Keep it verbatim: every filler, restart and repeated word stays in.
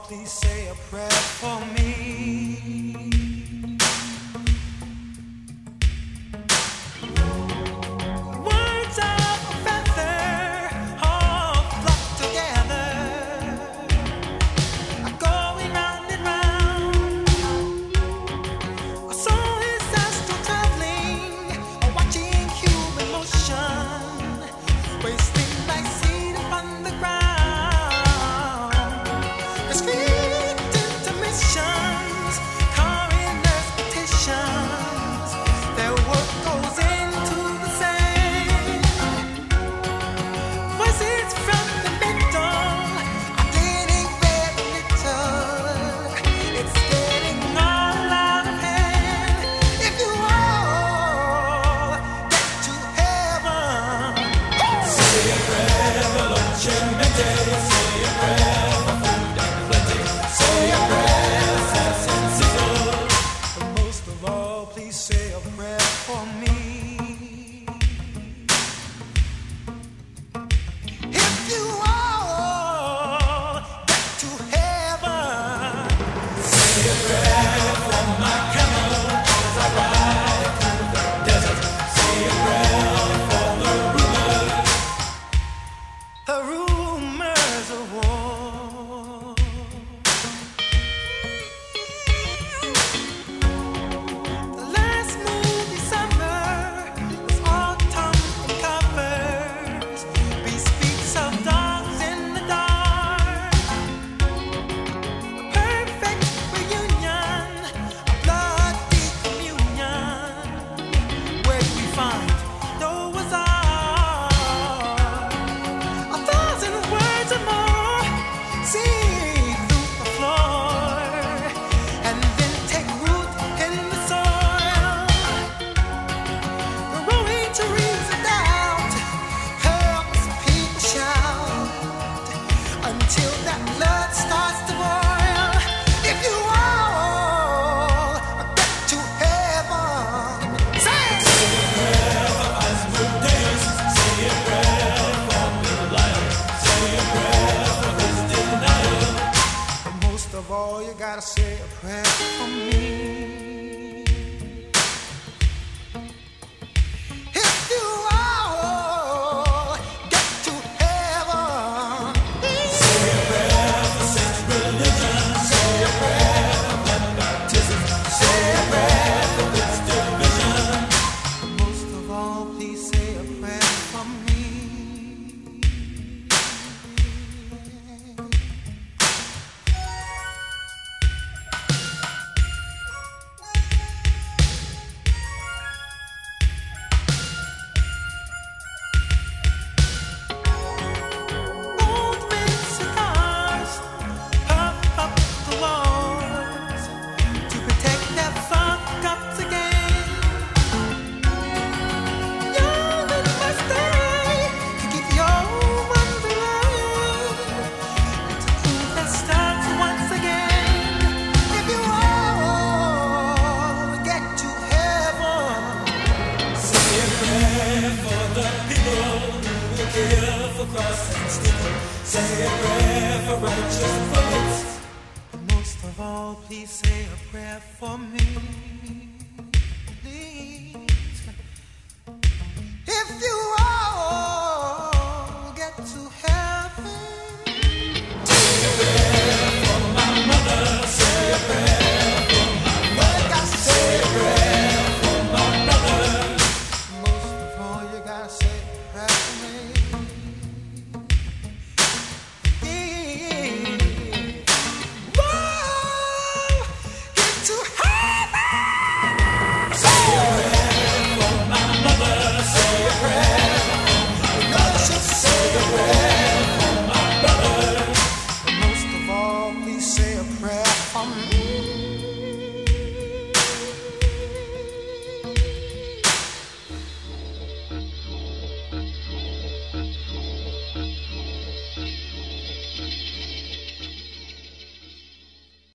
please say a prayer for me. Words of a feather all flock together, are going round and round. I saw his astral traveling, watching human motion, wasting like seed upon the ground. Say a prayer for me. If you all get to heaven, say a prayer for saints' religion. Say a prayer for baptism. Say a prayer for wisdom vision. Most of all, please say a prayer for me. Say a prayer for righteous folks. But most of all, please say a prayer for me.